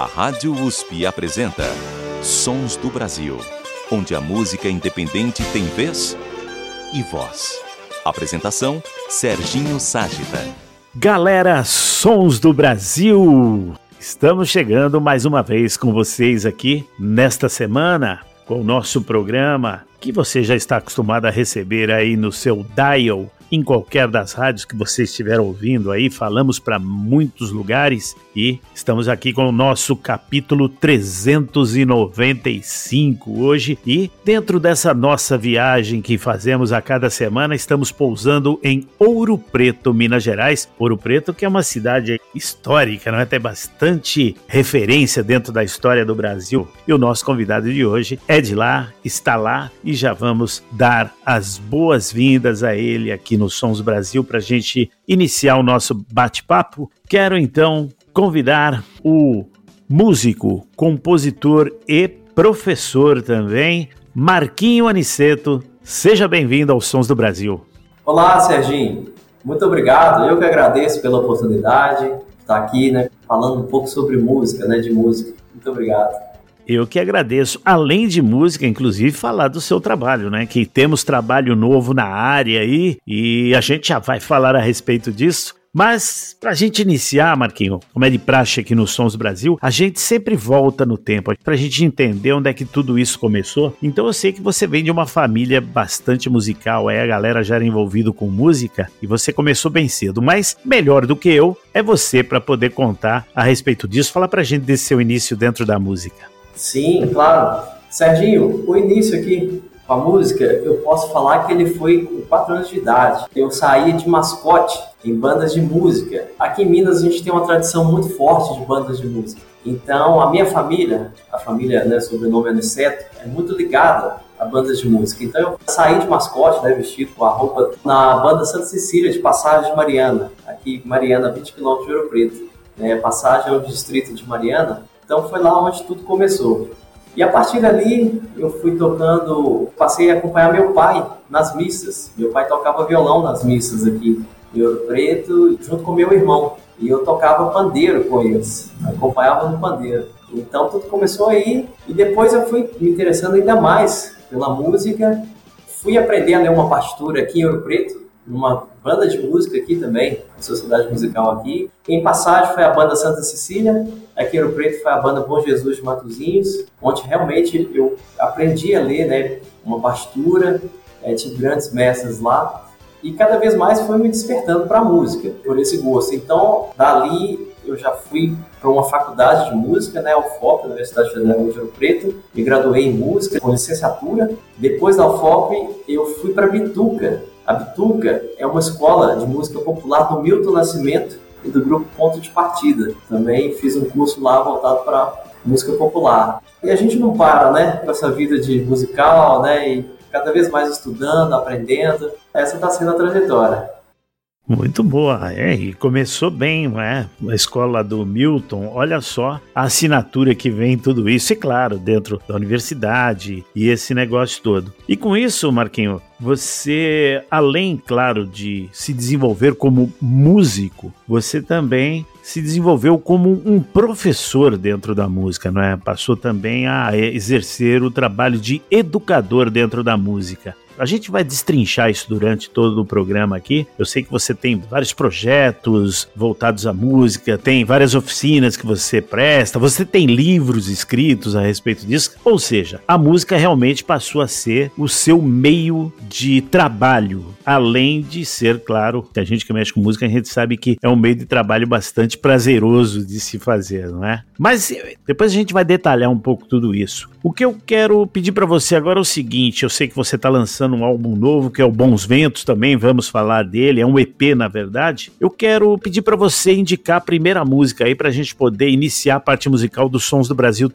A Rádio USP apresenta Sons do Brasil, onde a música independente tem vez e voz. Apresentação, Serginho Ságita. Galera, Sons do Brasil! Estamos chegando mais uma vez com vocês aqui nesta semana com o nosso programa que você já está acostumado a receber aí no seu dial, em qualquer das rádios que você estiver ouvindo aí. Falamos para muitos lugares e estamos aqui com o nosso capítulo 395 hoje. E dentro dessa nossa viagem que fazemos a cada semana, estamos pousando em Ouro Preto, Minas Gerais. Ouro Preto, que é uma cidade histórica, não é? Tem bastante referência dentro da história do Brasil. E o nosso convidado de hoje é de lá, está lá, e já vamos dar as boas-vindas a ele aqui no Sons Brasil para a gente iniciar o nosso bate-papo. Quero então convidar o músico, compositor e professor também, Marquinho Aniceto. Seja bem-vindo aos Sons do Brasil. Olá, Serginho. Muito obrigado. Eu que agradeço pela oportunidade de estar aqui, falando um pouco sobre música, de música. Muito obrigado. Eu que agradeço, além de música, inclusive, falar do seu trabalho, que temos trabalho novo na área aí, e a gente já vai falar a respeito disso. Mas, pra gente iniciar, Marquinho, como é de praxe aqui no Sons Brasil, a gente sempre volta no tempo, pra gente entender onde é que tudo isso começou. Então eu sei que você vem de uma família bastante musical, a galera já era envolvida com música, e você começou bem cedo, mas melhor do que eu, é você para poder contar a respeito disso. Fala pra gente desse seu início dentro da música. Sim, claro. Serginho, o início aqui com a música, eu posso falar que ele foi com 4 anos de idade. Eu saía de mascote em bandas de música. Aqui em Minas a gente tem uma tradição muito forte de bandas de música. Então a minha família, sobrenome Aniceto, é muito ligada a bandas de música. Então eu saí de mascote, vestido com a roupa, na banda Santa Cecília de Passagem de Mariana. Aqui Mariana, 20 km de Ouro Preto. Passagem é o distrito de Mariana. Então foi lá onde tudo começou. E a partir dali eu fui tocando, passei a acompanhar meu pai nas missas. Meu pai tocava violão nas missas aqui em Ouro Preto, junto com meu irmão. E eu tocava pandeiro com eles, acompanhava no pandeiro. Então tudo começou aí, e depois eu fui me interessando ainda mais pela música. Fui aprender a ler uma partitura aqui em Ouro Preto, numa banda de música aqui também, a sociedade musical aqui. Em Passagem foi a banda Santa Cecília, aqui em Ouro Preto foi a banda Bom Jesus de Matozinhos, onde realmente eu aprendi a ler uma partitura, tive grandes mestres lá, e cada vez mais foi me despertando para a música, por esse gosto. Então, dali eu já fui para uma faculdade de música, a UFOP, Universidade Federal de Ouro Preto, me graduei em música com licenciatura. Depois da UFOP, eu fui para Bituca. A Bituca é uma escola de música popular do Milton Nascimento e do grupo Ponto de Partida. Também fiz um curso lá voltado para música popular. E a gente não para, com essa vida de musical, e cada vez mais estudando, aprendendo. Essa está sendo a trajetória. Muito boa, e começou bem, A escola do Milton, olha só a assinatura que vem tudo isso, e claro, dentro da universidade e esse negócio todo. E com isso, Marquinho, você, além, claro, de se desenvolver como músico, você também se desenvolveu como um professor dentro da música, Passou também a exercer o trabalho de educador dentro da música. A gente vai destrinchar isso durante todo o programa aqui. Eu sei que você tem vários projetos voltados à música, tem várias oficinas que você presta, você tem livros escritos a respeito disso. Ou seja, a música realmente passou a ser o seu meio de trabalho, além de ser, claro, que a gente que mexe com música, a gente sabe que é um meio de trabalho bastante prazeroso de se fazer, não é? Mas depois a gente vai detalhar um pouco tudo isso. O que eu quero pedir para você agora é o seguinte: eu sei que você está lançando um álbum novo, que é o Bons Ventos, também vamos falar dele, é um EP na verdade. Eu quero pedir para você indicar a primeira música aí, para a gente poder iniciar a parte musical dos Sons do Brasil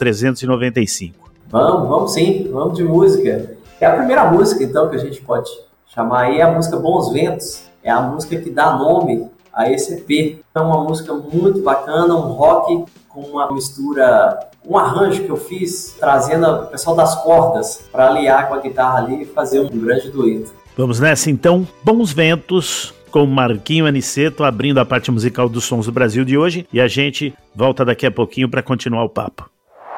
395. Vamos sim, vamos de música. É a primeira música então que a gente pode chamar aí, é a música Bons Ventos, é a música que dá nome a esse EP. É uma música muito bacana, um rock com uma mistura, um arranjo que eu fiz trazendo o pessoal das cordas para aliar com a guitarra ali e fazer um grande dueto. Vamos nessa então, Bons Ventos, com Marquinho Aniceto abrindo a parte musical dos Sons do Brasil de hoje, e a gente volta daqui a pouquinho para continuar o papo.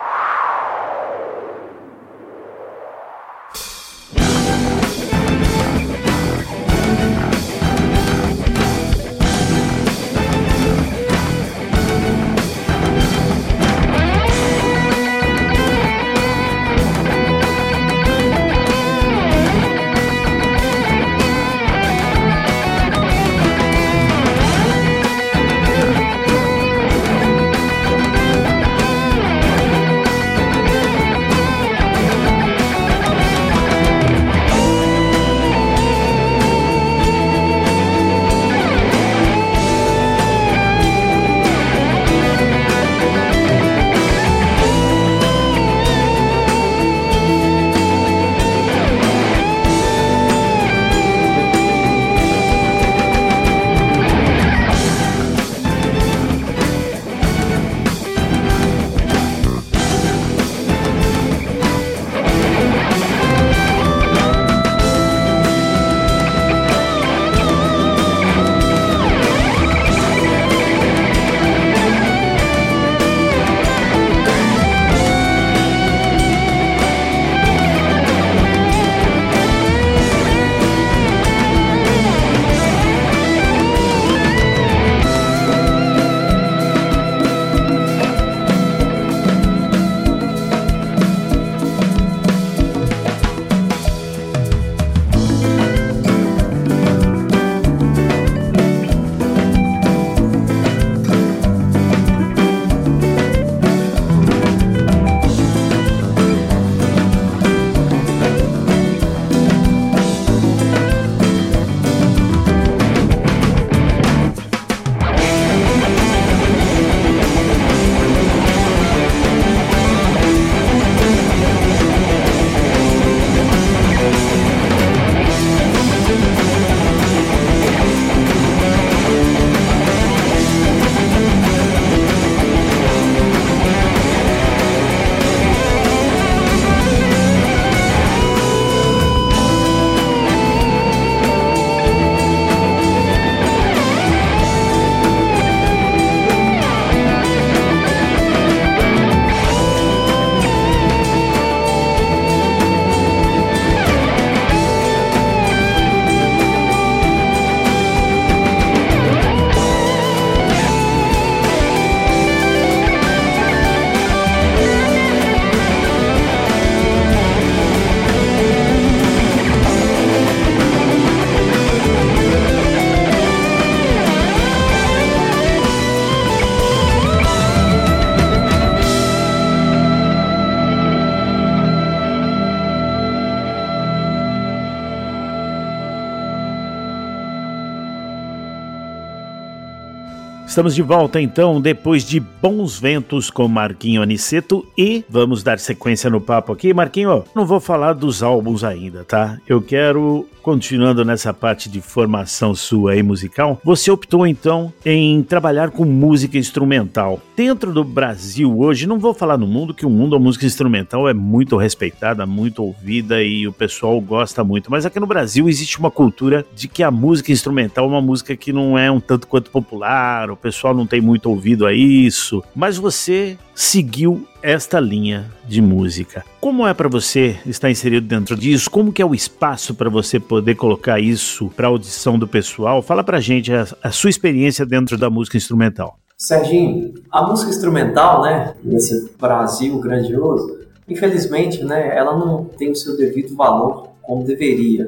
Estamos de volta então, depois de Bons Ventos com Marquinho Aniceto, e vamos dar sequência no papo aqui. Marquinho, não vou falar dos álbuns ainda, tá? Eu quero, continuando nessa parte de formação sua aí musical, você optou então em trabalhar com música instrumental. Dentro do Brasil hoje, não vou falar no mundo, que o mundo da música instrumental é muito respeitada, muito ouvida e o pessoal gosta muito, mas aqui no Brasil existe uma cultura de que a música instrumental é uma música que não é um tanto quanto popular, o pessoal não tem muito ouvido a isso, mas você seguiu esta linha de música. Como é para você estar inserido dentro disso? Como que é o espaço para você poder colocar isso para audição do pessoal? Fala pra gente a sua experiência dentro da música instrumental. Serginho, a música instrumental, né, nesse Brasil grandioso, infelizmente, né, ela não tem o seu devido valor como deveria.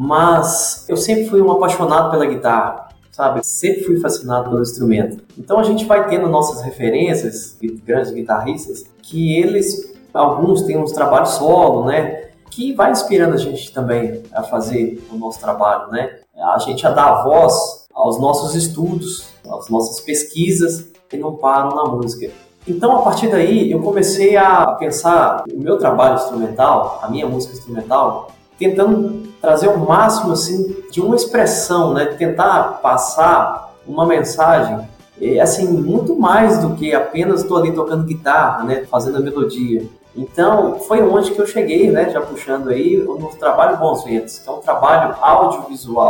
Mas eu sempre fui um apaixonado pela guitarra. Sabe? Sempre fui fascinado pelo instrumento. Então a gente vai tendo nossas referências, grandes guitarristas, que eles, alguns têm uns trabalhos solo, né? Que vai inspirando a gente também a fazer o nosso trabalho, né? A gente a dar voz aos nossos estudos, às nossas pesquisas que não param na música. Então a partir daí eu comecei a pensar o meu trabalho instrumental, a minha música instrumental, tentando trazer o máximo assim, de uma expressão, né? Tentar passar uma mensagem assim, muito mais do que apenas estou ali tocando guitarra, né? Fazendo a melodia. Então foi onde que eu cheguei, né? Já puxando aí no trabalho Bons Ventos, que é um trabalho audiovisual.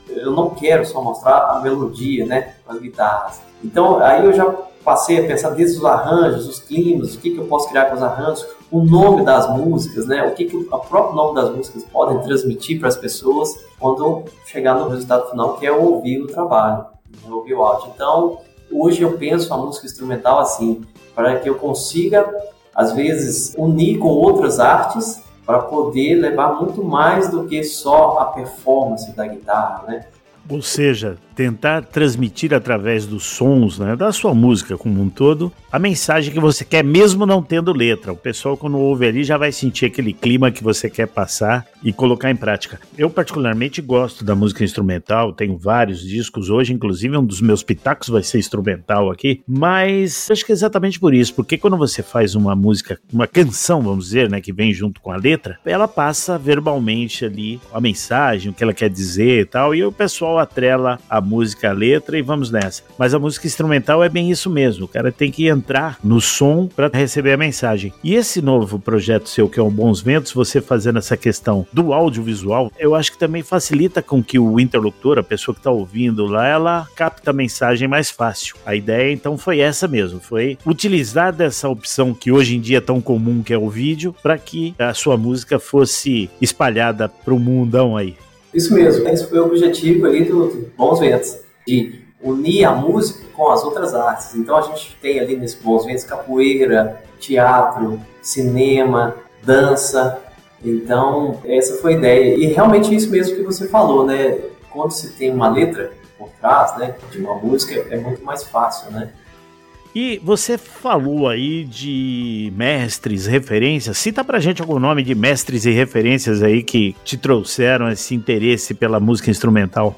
eu não quero só mostrar a melodia, né, com as guitarras. Então, aí eu já passei a pensar desde os arranjos, os climas, o que eu posso criar com os arranjos, o nome das músicas, né, o que o próprio nome das músicas podem transmitir para as pessoas quando chegar no resultado final, que é ouvir o trabalho, né, ouvir o áudio. Então, hoje eu penso a música instrumental assim, para que eu consiga, às vezes, unir com outras artes para poder levar muito mais do que só a performance da guitarra, né? Ou seja, tentar transmitir através dos sons, né, da sua música como um todo, a mensagem que você quer, mesmo não tendo letra. O pessoal, quando ouve ali, já vai sentir aquele clima que você quer passar e colocar em prática. Eu, particularmente, gosto da música instrumental, tenho vários discos hoje, inclusive um dos meus pitacos vai ser instrumental aqui, mas acho que é exatamente por isso, porque quando você faz uma música, uma canção, vamos dizer, né, que vem junto com a letra, ela passa verbalmente ali a mensagem, o que ela quer dizer e tal, e o pessoal atrela a música, a letra e vamos nessa. Mas a música instrumental é bem isso mesmo, o cara tem que entrar no som para receber a mensagem. E esse novo projeto seu, que é o Bons Ventos, você fazendo essa questão do audiovisual, eu acho que também facilita com que o interlocutor, a pessoa que está ouvindo lá, ela capta a mensagem mais fácil. A ideia então foi essa mesmo, foi utilizar dessa opção que hoje em dia é tão comum, que é o vídeo, para que a sua música fosse espalhada para o mundão aí. Isso mesmo, esse foi o objetivo ali do Bons Ventos, de unir a música com as outras artes. Então a gente tem ali nesse Bons Ventos capoeira, teatro, cinema, dança. Então essa foi a ideia. E realmente isso mesmo que você falou, né? Quando se tem uma letra por trás, né, de uma música, é muito mais fácil, né? E você falou aí de mestres, referências. Cita pra gente algum nome de mestres e referências aí que te trouxeram esse interesse pela música instrumental.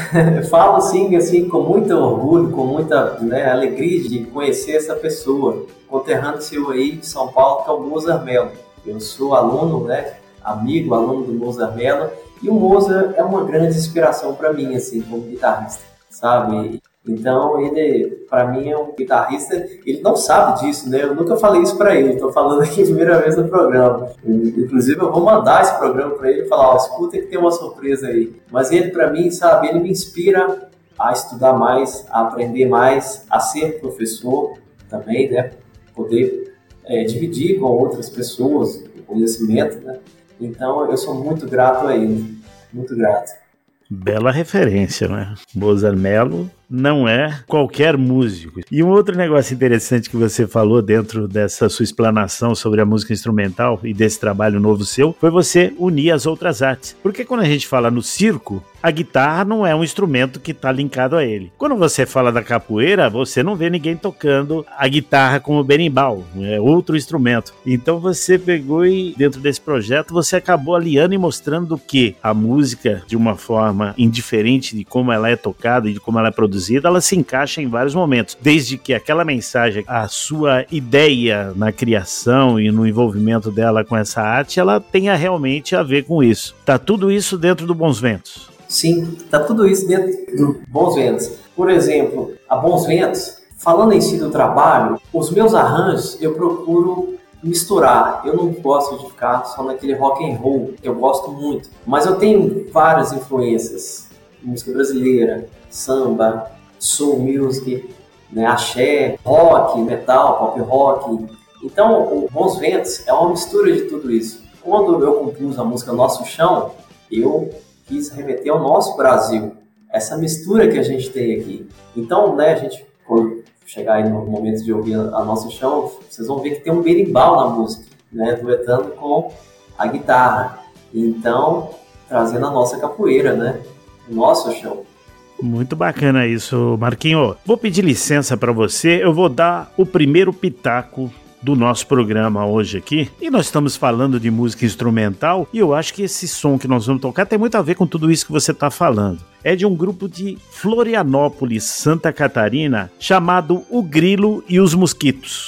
Falo sim, assim, com muito orgulho, com muita, né, alegria de conhecer essa pessoa, conterrâneo seu aí de São Paulo, que é o Mozart Mello. Eu sou aluno, né, aluno do Mozart Mello, e o Mozart é uma grande inspiração para mim, assim, como guitarrista, sabe? Então, ele, para mim, é um guitarrista, ele não sabe disso, né? Eu nunca falei isso para ele, estou falando aqui a primeira vez no programa. Inclusive, eu vou mandar esse programa para ele e falar, ó, escuta que tem uma surpresa aí. Mas ele, para mim, sabe, ele me inspira a estudar mais, a aprender mais, a ser professor também, né? Poder dividir com outras pessoas o conhecimento, né? Então, eu sou muito grato a ele, muito grato. Bela referência, né? Mozart Mello não é qualquer músico. E um outro negócio interessante que você falou dentro dessa sua explanação sobre a música instrumental e desse trabalho novo seu, foi você unir as outras artes. Porque quando a gente fala no circo, a guitarra não é um instrumento que está linkado a ele. Quando você fala da capoeira, você não vê ninguém tocando a guitarra como o berimbau, é outro instrumento. Então você pegou e dentro desse projeto você acabou aliando e mostrando que a música, de uma forma indiferente de como ela é tocada e de como ela é produzida, ela se encaixa em vários momentos, desde que aquela mensagem, a sua ideia na criação e no envolvimento dela com essa arte, ela tenha realmente a ver com isso. Tá tudo isso dentro do Bons Ventos? Sim, tá tudo isso dentro do Bons Ventos. Por exemplo, a Bons Ventos, falando em si do trabalho, os meus arranjos eu procuro misturar. Eu não gosto de ficar só naquele rock and roll, que eu gosto muito, mas eu tenho várias influências, música brasileira, samba, soul music, né, axé, rock, metal, pop rock. Então, o Bons Ventos é uma mistura de tudo isso. Quando eu compus a música Nosso Chão, eu quis remeter ao nosso Brasil, essa mistura que a gente tem aqui. Então, né, a gente, quando chegar aí no momento de ouvir a Nosso Chão, vocês vão ver que tem um berimbau na música, né, duetando com a guitarra. Então, trazendo a nossa capoeira, né, o nosso chão. Muito bacana isso, Marquinho. Vou pedir licença para você, eu vou dar o primeiro pitaco do nosso programa hoje aqui, e nós estamos falando de música instrumental, e eu acho que esse som que nós vamos tocar tem muito a ver com tudo isso que você está falando. É de um grupo de Florianópolis, Santa Catarina, chamado O Grilo e os Mosquitos.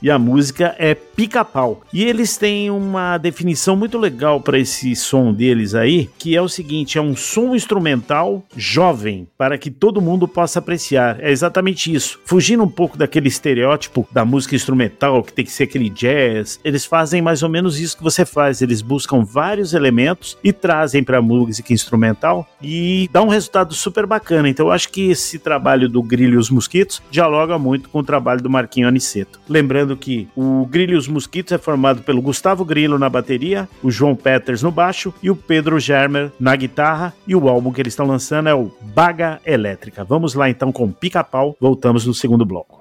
e a música é Pica-Pau. E eles têm uma definição muito legal para esse som deles aí, que é o seguinte: é um som instrumental jovem, para que todo mundo possa apreciar. É exatamente isso. Fugindo um pouco daquele estereótipo da música instrumental, que tem que ser aquele jazz, eles fazem mais ou menos isso que você faz. Eles buscam vários elementos e trazem para a música instrumental e dá um resultado super bacana. Então eu acho que esse trabalho do Grillo e os Mosquitos dialoga muito com o trabalho do Marquinho Aniceto. Lembrando que o Grillo e os Mosquitos é formado pelo Gustavo Grillo na bateria, o João Peters no baixo e o Pedro Germer na guitarra, e o álbum que eles estão lançando é o Baga Elétrica. Vamos lá então com Pica-Pau, voltamos no segundo bloco.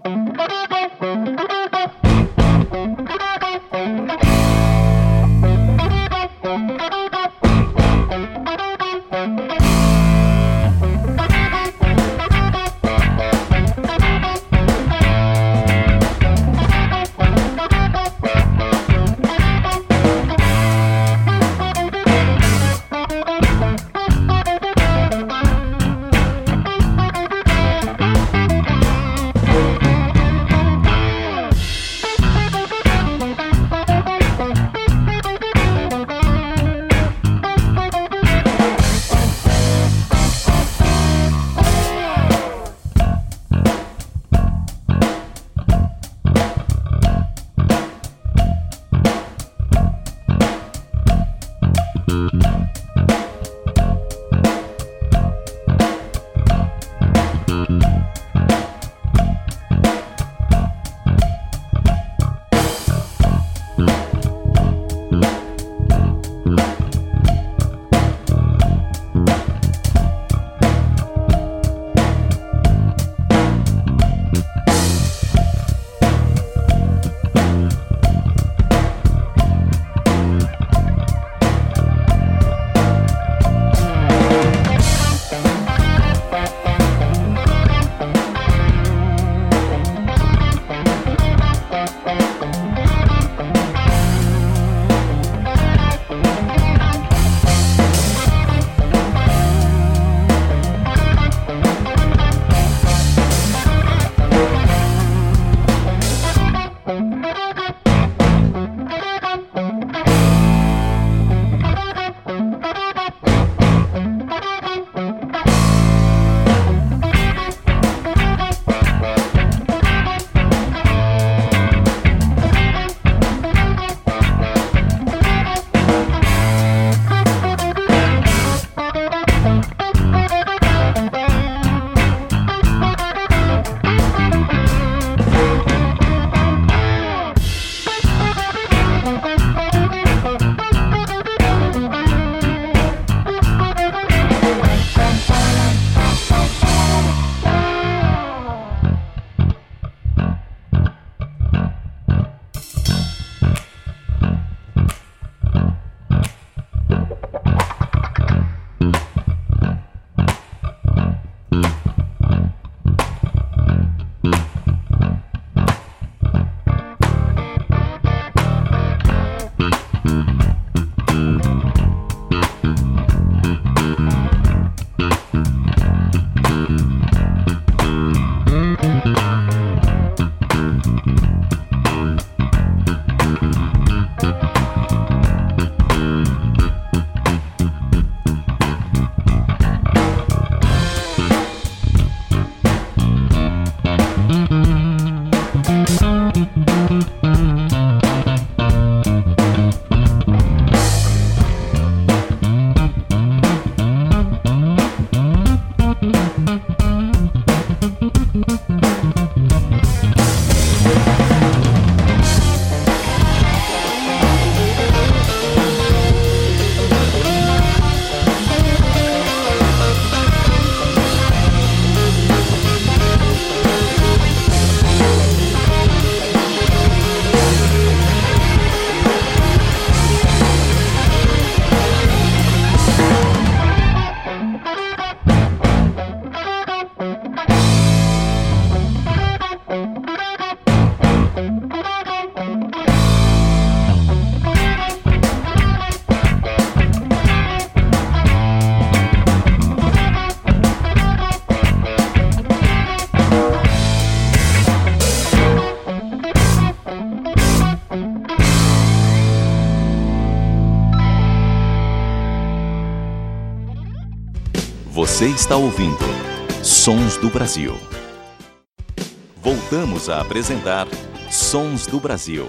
Você está ouvindo Sons do Brasil. Voltamos a apresentar Sons do Brasil.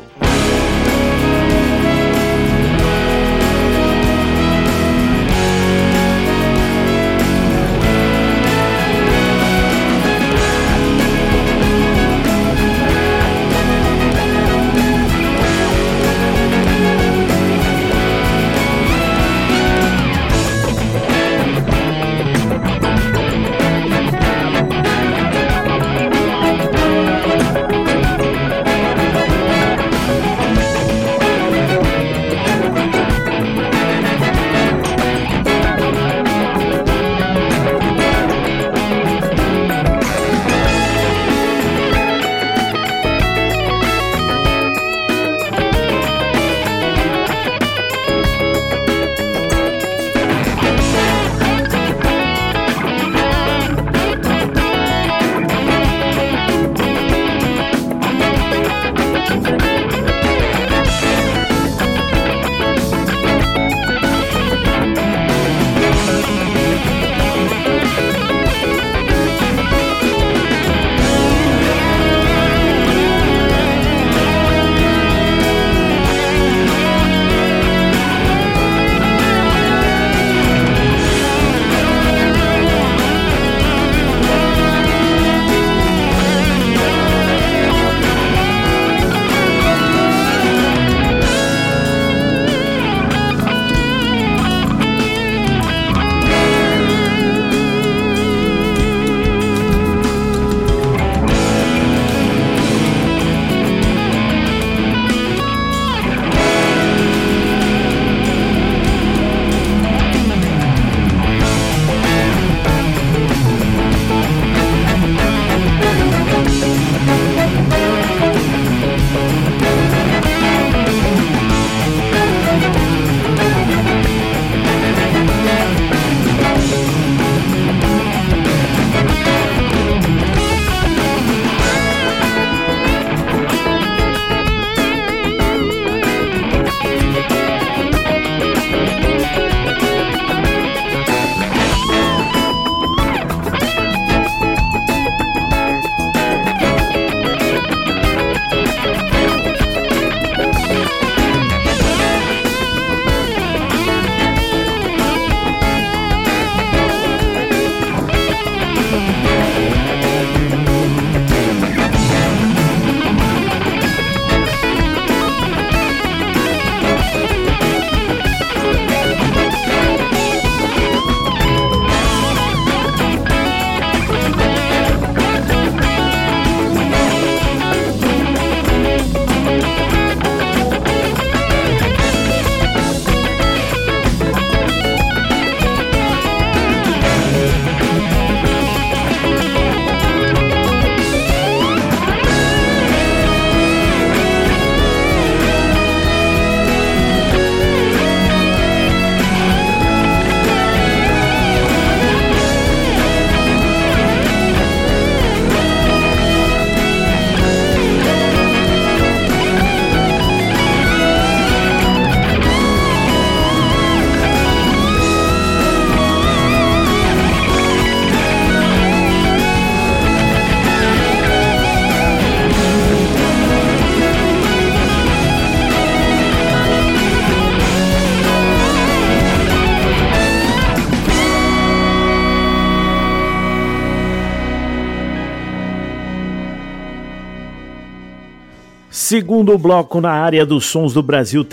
Segundo bloco na área dos Sons do Brasil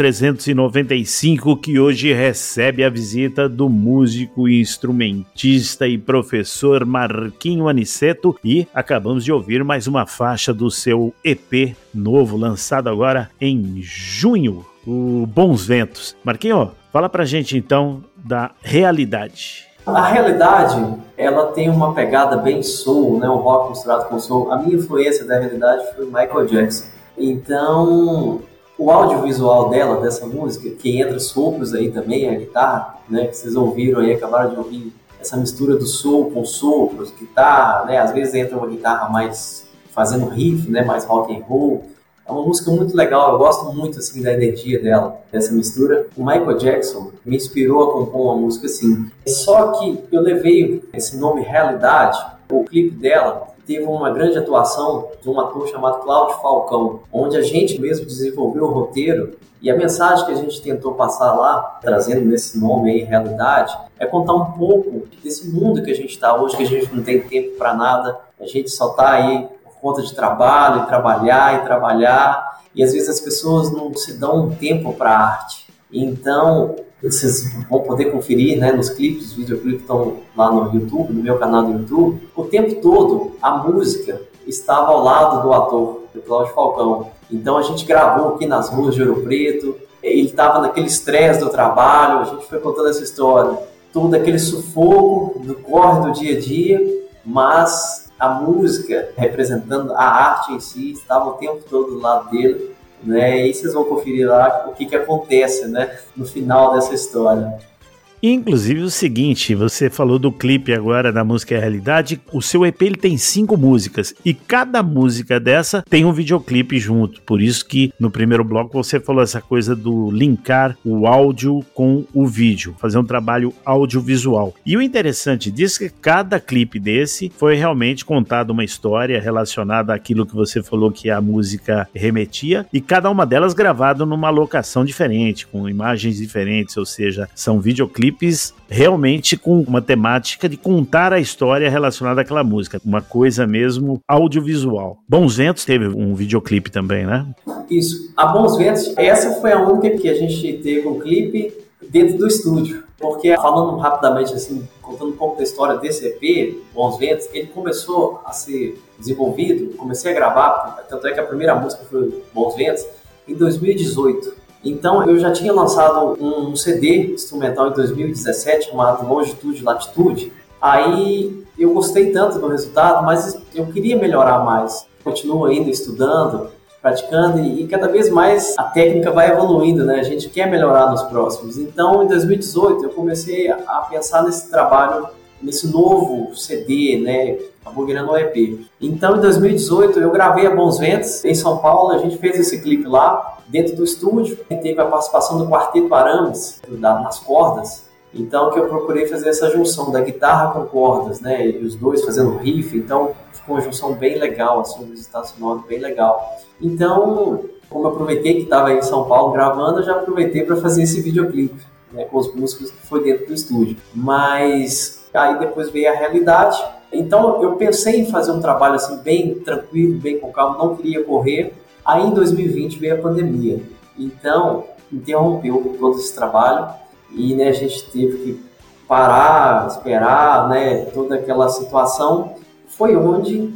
395, que hoje recebe a visita do músico, instrumentista e professor Marquinho Aniceto, e acabamos de ouvir mais uma faixa do seu EP novo, lançado agora em junho, o Bons Ventos. Marquinho, fala pra gente então da Realidade. A Realidade, ela tem uma pegada bem soul, né? Um rock misturado com soul. A minha influência da Realidade foi o Michael Jackson. Então, o audiovisual dela, dessa música, que entra sopros aí também, a guitarra, né? Que vocês ouviram aí, acabaram de ouvir essa mistura do soul com sopros, guitarra, né? Às vezes entra uma guitarra mais fazendo riff, né? Mais rock and roll. É uma música muito legal, eu gosto muito assim da energia dela, dessa mistura. O Michael Jackson me inspirou a compor uma música assim. Só que eu levei esse nome Realidade, o clipe dela teve uma grande atuação de um ator chamado Cláudio Falcão, onde a gente mesmo desenvolveu o roteiro e a mensagem que a gente tentou passar lá, trazendo nesse nome aí, Realidade, é contar um pouco desse mundo que a gente está hoje, que a gente não tem tempo para nada, a gente só está aí por conta de trabalho, e trabalhar, e às vezes as pessoas não se dão um tempo para a arte. Então, vocês vão poder conferir, né, nos clipes, os videoclipes estão lá no YouTube, no meu canal do YouTube. O tempo todo, a música estava ao lado do ator, do Cláudio Falcão. Então, a gente gravou aqui nas ruas de Ouro Preto, ele estava naquele estresse do trabalho, a gente foi contando essa história, todo aquele sufoco do corre do dia a dia, mas a música, representando a arte em si, estava o tempo todo do lado dele. Né? E vocês vão conferir lá o que acontece, né, no final dessa história. Inclusive o seguinte, você falou do clipe agora da música Realidade, o seu EP ele tem 5 músicas e cada música dessa tem um videoclipe junto, por isso que no primeiro bloco você falou essa coisa do linkar o áudio com o vídeo, fazer um trabalho audiovisual. E o interessante disso é que cada clipe desse foi realmente contado uma história relacionada àquilo que você falou que a música remetia e cada uma delas gravado numa locação diferente, com imagens diferentes, ou seja, são videoclipes realmente com uma temática de contar a história relacionada àquela música, uma coisa mesmo audiovisual. Bons Ventos teve um videoclipe também, né? Isso, a Bons Ventos, essa foi a única que a gente teve um clipe dentro do estúdio, porque falando rapidamente assim, contando um pouco da história desse EP, Bons Ventos, ele começou a ser desenvolvido, comecei a gravar, tanto é que a primeira música foi Bons Ventos, em 2018. Então, eu já tinha lançado um CD instrumental em 2017, chamado Longitude e Latitude. Aí, eu gostei tanto do resultado, mas eu queria melhorar mais. Continuo ainda estudando, praticando, e cada vez mais a técnica vai evoluindo, né? A gente quer melhorar nos próximos. Então, em 2018, eu comecei a pensar nesse trabalho, nesse novo CD, né? Acabou virando um EP. Então, em 2018, eu gravei a Bons Ventos, em São Paulo. A gente fez esse clipe lá, dentro do estúdio. Teve a participação do Quarteto Arames, nas cordas. Então, que eu procurei fazer essa junção da guitarra com cordas, né? E os dois fazendo riff. Então, ficou uma junção bem legal, assim, um resultado sonoro bem legal. Então, como eu aproveitei que estava em São Paulo gravando, eu já aproveitei para fazer esse videoclipe, né? Com os músicos que foi dentro do estúdio. Mas aí depois veio a Realidade. Então, eu pensei em fazer um trabalho assim, bem tranquilo, bem com calma, não queria correr. Aí, em 2020, veio a pandemia. Então, interrompeu todo esse trabalho e, né, a gente teve que parar, esperar, né, toda aquela situação. Foi onde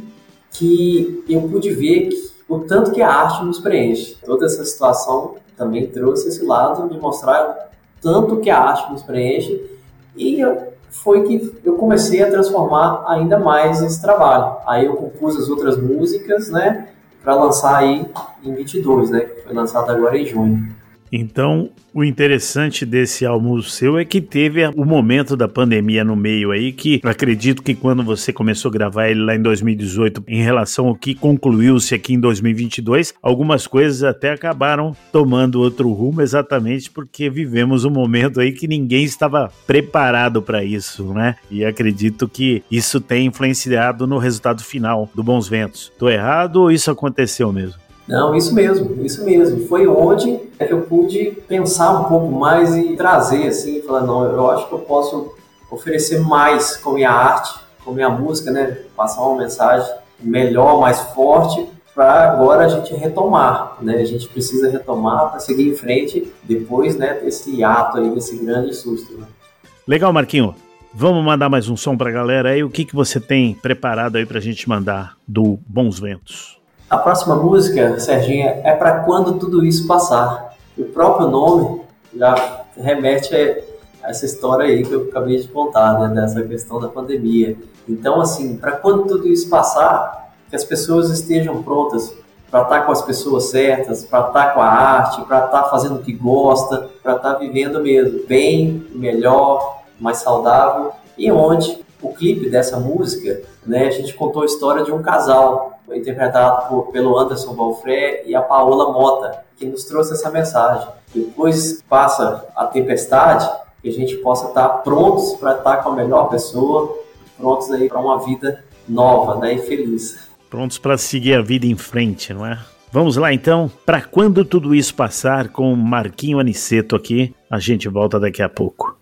que eu pude ver o tanto que a arte nos preenche. Toda essa situação também trouxe esse lado de mostrar tanto que a arte nos preenche e foi que eu comecei a transformar ainda mais esse trabalho. Aí eu compus as outras músicas, né, para lançar aí em 22, né, que foi lançado agora em junho. Então, o interessante desse álbum seu é que teve o momento da pandemia no meio aí, que acredito que quando você começou a gravar ele lá em 2018, em relação ao que concluiu-se aqui em 2022, algumas coisas até acabaram tomando outro rumo, exatamente porque vivemos um momento aí que ninguém estava preparado para isso, né? E acredito que isso tem influenciado no resultado final do Bons Ventos. Tô errado ou isso aconteceu mesmo? Não, isso mesmo. Foi onde é que eu pude pensar um pouco mais e trazer, assim, falar, não, eu acho que eu posso oferecer mais com minha arte, com minha música, né, passar uma mensagem melhor, mais forte, para agora a gente retomar, né, a gente precisa retomar para seguir em frente depois, né, desse ato aí, desse grande susto. Né? Legal, Marquinho. Vamos mandar mais um som pra galera aí, o que você tem preparado aí pra gente mandar do Bons Ventos? A próxima música, Serginho, é para quando tudo isso passar. O próprio nome já remete a essa história aí que eu acabei de contar, né, dessa questão da pandemia. Então, assim, para quando tudo isso passar, que as pessoas estejam prontas para estar com as pessoas certas, para estar com a arte, para estar fazendo o que gosta, para estar vivendo mesmo bem, melhor, mais saudável, e onde o clipe dessa música, né, a gente contou a história de um casal, interpretado pelo Anderson Valfré e a Paola Mota, que nos trouxe essa mensagem. Depois passa a tempestade, que a gente possa estar prontos para estar com a melhor pessoa, prontos aí para uma vida nova, né, e feliz. Prontos para seguir a vida em frente, não é? Vamos lá então, para quando tudo isso passar, com o Marquinho Aniceto aqui, a gente volta daqui a pouco.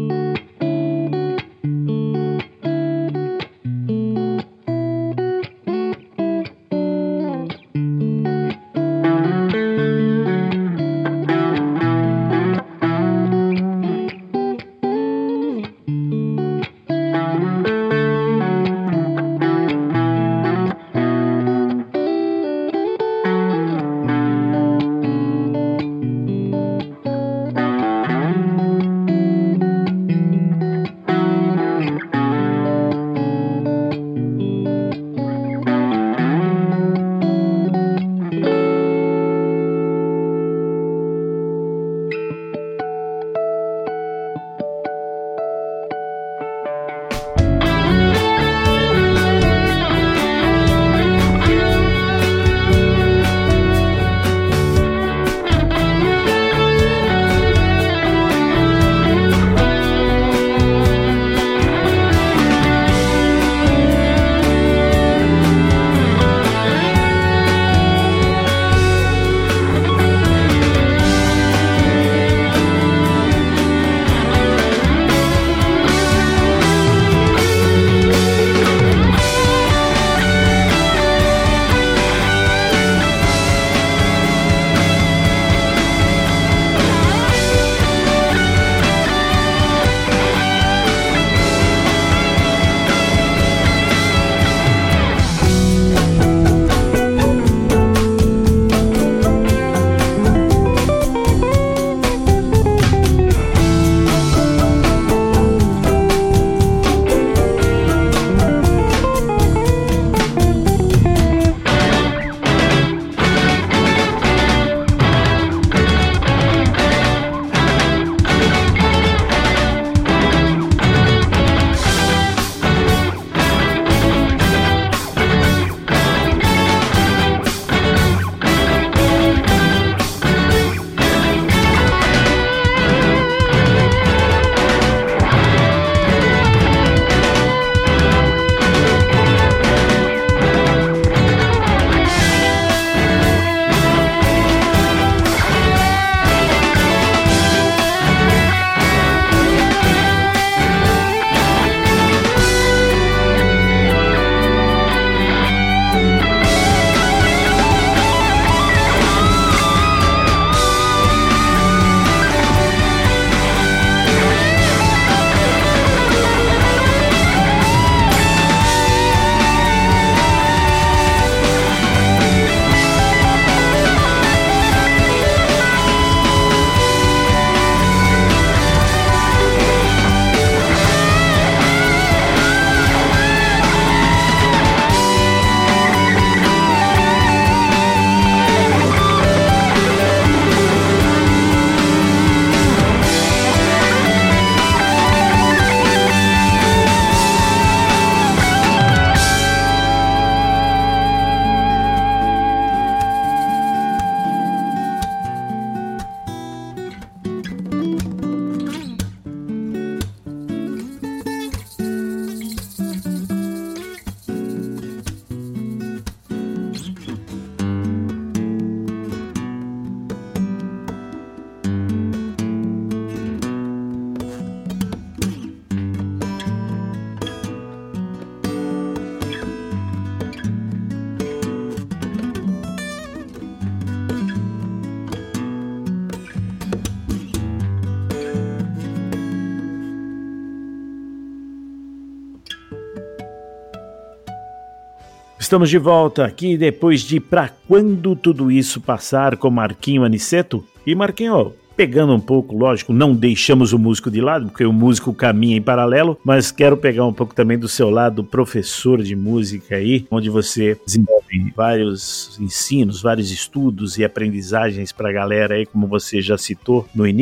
Estamos de volta aqui depois de Pra Quando Tudo Isso Passar com Marquinho Aniceto. E Marquinho, pegando um pouco, lógico, não deixamos o músico de lado, porque o músico caminha em paralelo, mas quero pegar um pouco também do seu lado, professor de música aí, onde você desenvolve vários ensinos, vários estudos e aprendizagens para a galera aí, como você já citou no início.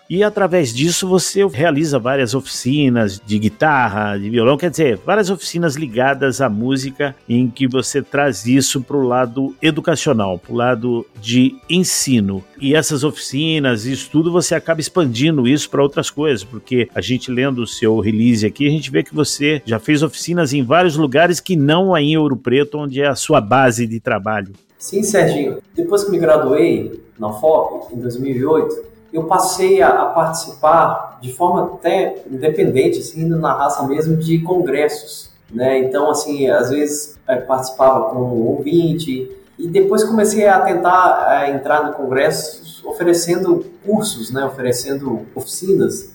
e através disso você realiza várias oficinas de guitarra, de violão, quer dizer, várias oficinas ligadas à música em que você traz isso para o lado educacional, para o lado de ensino. E essas oficinas, isso tudo, você acaba expandindo isso para outras coisas, porque a gente lendo o seu release aqui, a gente vê que você já fez oficinas em vários lugares que não aí em Ouro Preto, onde é a sua base de trabalho. Sim, Serginho. Depois que me graduei na FOP, em 2008, eu passei a participar de forma até independente, assim, indo na raça mesmo, de congressos, né? Então, assim, às vezes participava com um ouvinte e depois comecei a tentar entrar no congresso oferecendo cursos, né? Oferecendo oficinas.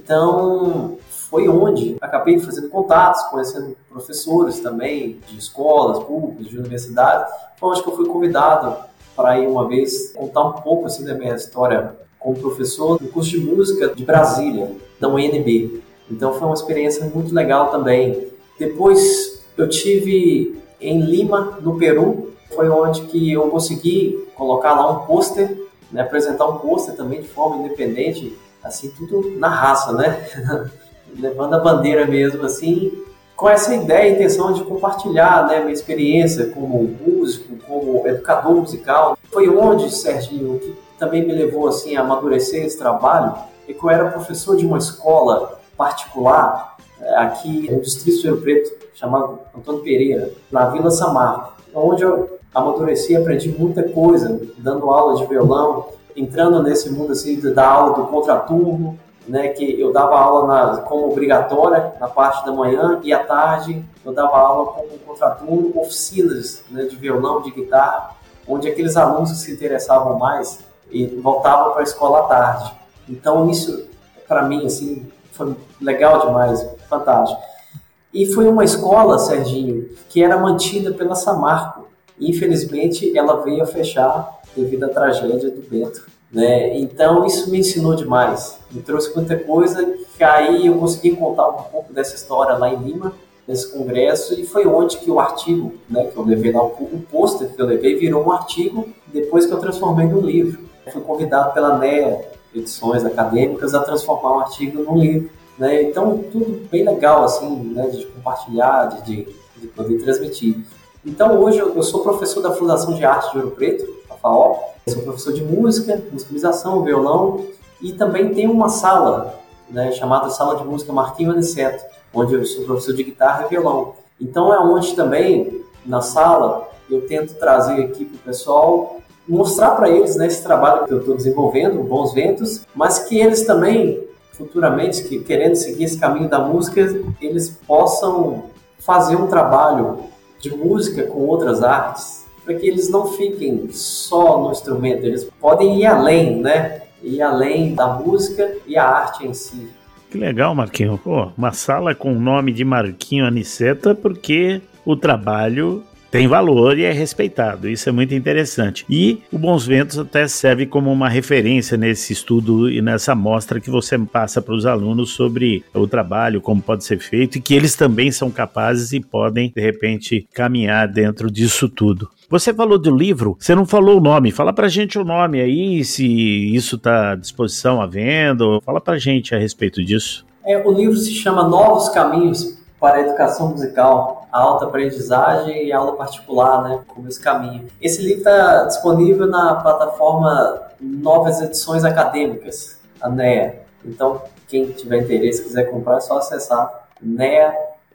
Então, foi onde acabei fazendo contatos, conhecendo professores também de escolas públicas, de universidades. Foi onde que eu fui convidado para ir uma vez contar um pouco assim da minha história como professor no curso de música de Brasília, da UNB. Então foi uma experiência muito legal também. Depois eu tive em Lima, no Peru, foi onde que eu consegui colocar lá um pôster, né, apresentar um pôster também de forma independente, assim, tudo na raça, né? Levando a bandeira mesmo, assim, com essa ideia e intenção de compartilhar, né, minha experiência como músico, como educador musical. Foi onde, Serginho, que também me levou assim, a amadurecer esse trabalho, é que eu era professor de uma escola particular aqui no distrito de Ouro Preto, chamado Antônio Pereira, na Vila Samarco, onde eu amadureci e aprendi muita coisa, dando aula de violão, entrando nesse mundo assim, da aula do contraturno, né, que eu dava aula como obrigatória na parte da manhã e à tarde eu dava aula como contraturno, oficinas, né, de violão, de guitarra, onde aqueles alunos que se interessavam mais e voltavam para a escola à tarde. Então isso, para mim, assim, foi legal demais, fantástico. E foi uma escola, Serginho, que era mantida pela Samarco. Infelizmente, ela veio a fechar devido à tragédia do Bento, né? Então isso me ensinou demais, me trouxe muita coisa, que aí eu consegui contar um pouco dessa história lá em Lima, nesse congresso, e foi onde que o artigo, né, que eu levei lá, o pôster que eu levei virou um artigo, depois que eu transformei num livro. Eu fui convidado pela NEA, Edições Acadêmicas, a transformar um artigo num livro, né? Então tudo bem legal, assim, né, de compartilhar, de poder transmitir. Então hoje eu sou professor da Fundação de Arte de Ouro Preto, a FAO, eu sou professor de música, musicalização, violão, e também tenho uma sala, né, chamada Sala de Música Marquinho Aniceto, onde eu sou professor de guitarra e violão. Então é onde também, na sala, eu tento trazer aqui para o pessoal, mostrar para eles, né, esse trabalho que eu estou desenvolvendo, Bons Ventos, mas que eles também, futuramente, que querendo seguir esse caminho da música, eles possam fazer um trabalho de música com outras artes, para que eles não fiquem só no instrumento, eles podem ir além, né? Ir além da música e a arte em si. Que legal, Marquinho. Pô, uma sala com o nome de Marquinho Aniceto, porque o trabalho tem valor e é respeitado. Isso é muito interessante. E o Bons Ventos até serve como uma referência nesse estudo e nessa mostra que você passa para os alunos sobre o trabalho, como pode ser feito, e que eles também são capazes e podem, de repente, caminhar dentro disso tudo. Você falou do livro, você não falou o nome. Fala pra gente o nome aí, se isso está à disposição à venda. Fala pra gente a respeito disso. O livro se chama Novos Caminhos para a Educação Musical, a Alta Aprendizagem e a Aula Particular, né, como esse caminho. Esse livro está disponível na plataforma Novas Edições Acadêmicas, a NEA. Então, quem tiver interesse, quiser comprar, é só acessar NEA,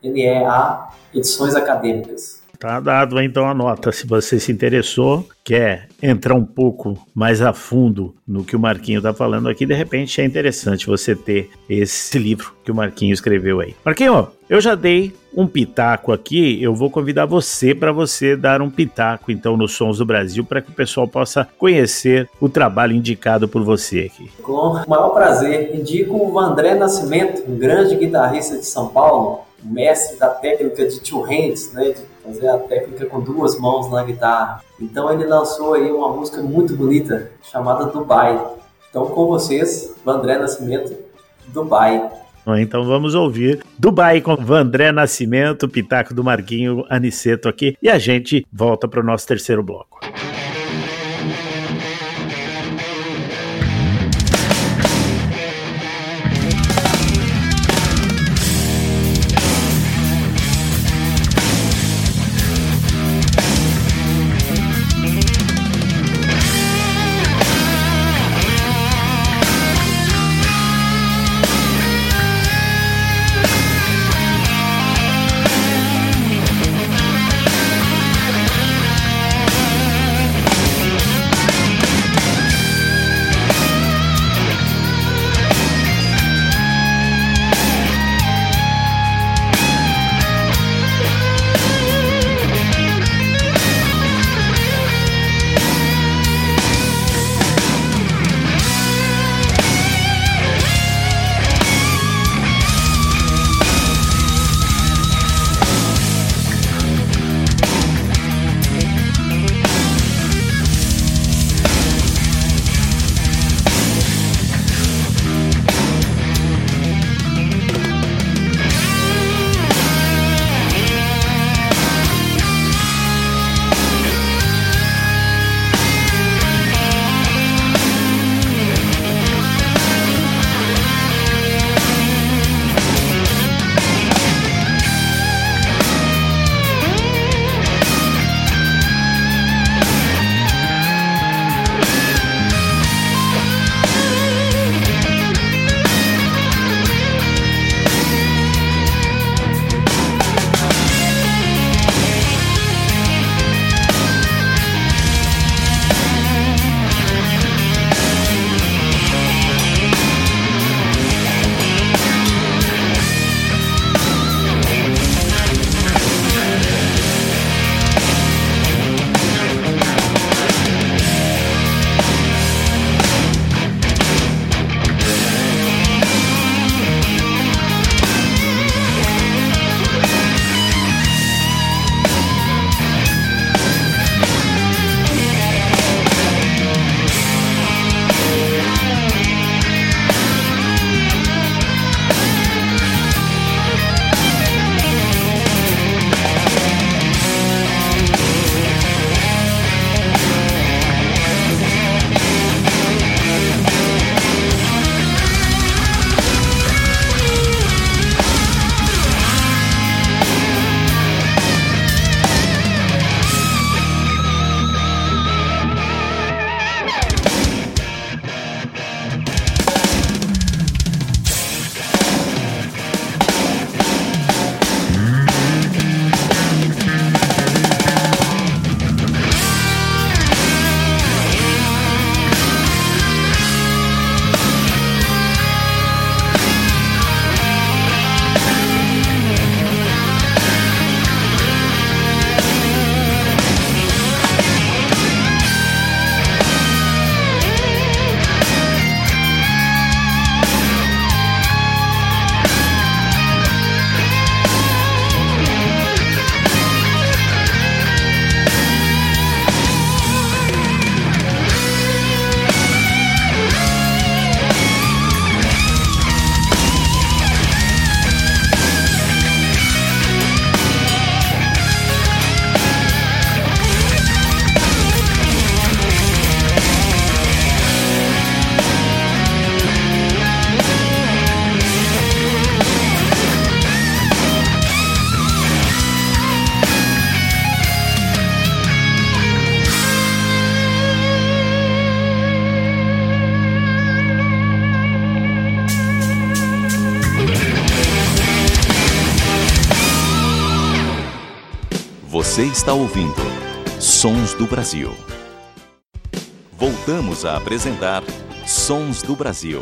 N-E-A, Edições Acadêmicas. Tá dado, então anota, se você se interessou, quer entrar um pouco mais a fundo no que o Marquinho está falando aqui, de repente é interessante você ter esse livro que o Marquinho escreveu aí. Marquinho, eu já dei um pitaco aqui, eu vou convidar você para você dar um pitaco então nos Sons do Brasil, para que o pessoal possa conhecer o trabalho indicado por você aqui. Com o maior prazer, indico o Vandré Nascimento, um grande guitarrista de São Paulo, mestre da técnica de two hands, né, de fazer a técnica com duas mãos na guitarra. Então ele lançou aí uma música muito bonita, chamada Dubai. Então com vocês, Vandré Nascimento, Dubai. Então vamos ouvir Dubai com Vandré Nascimento, pitaco do Marquinho Aniceto aqui, e a gente volta para o nosso terceiro bloco. Você está ouvindo Sons do Brasil. Voltamos a apresentar Sons do Brasil.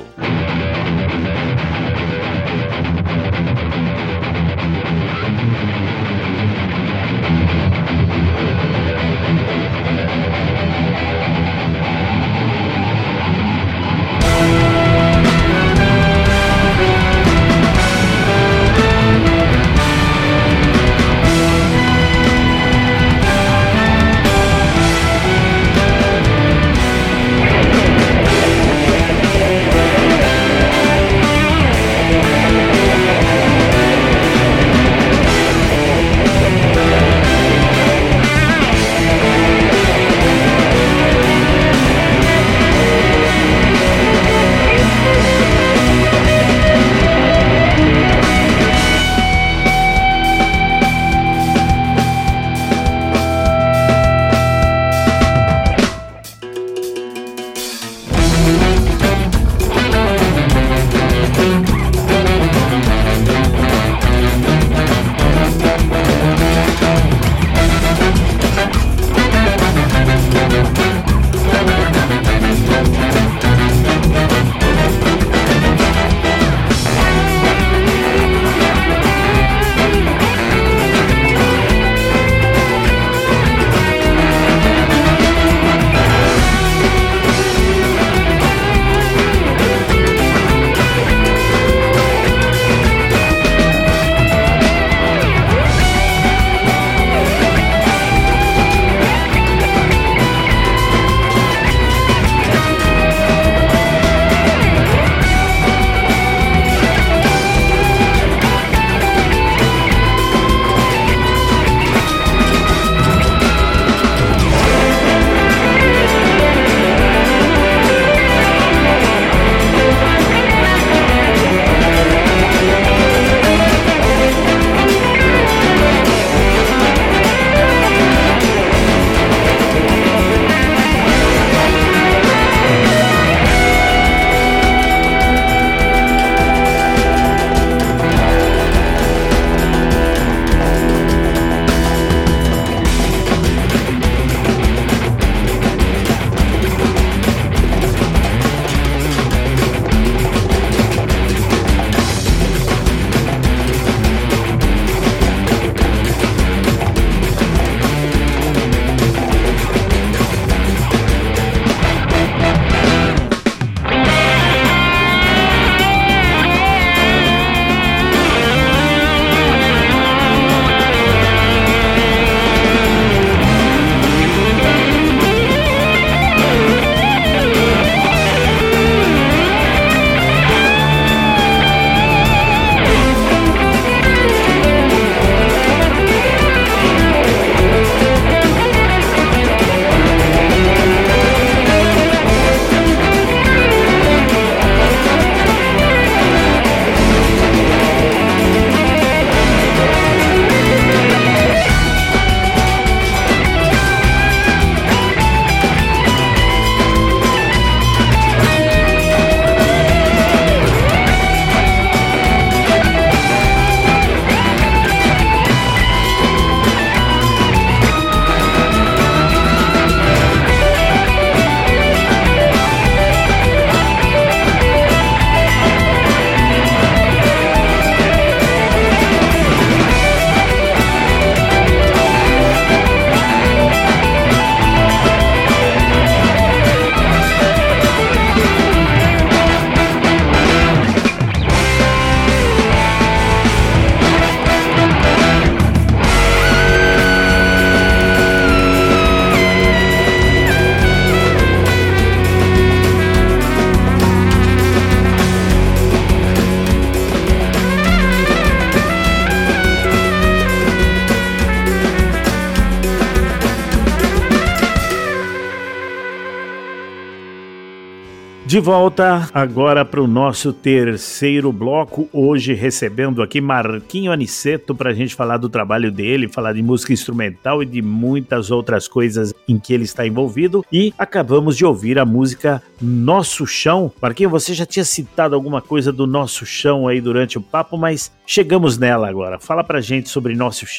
De volta agora para o nosso terceiro bloco, hoje recebendo aqui Marquinho Aniceto para a gente falar do trabalho dele, falar de música instrumental e de muitas outras coisas em que ele está envolvido. E acabamos de ouvir a música Nosso Chão. Marquinho, você já tinha citado alguma coisa do Nosso Chão aí durante o papo, mas chegamos nela agora. Fala pra gente sobre Nosso Chão.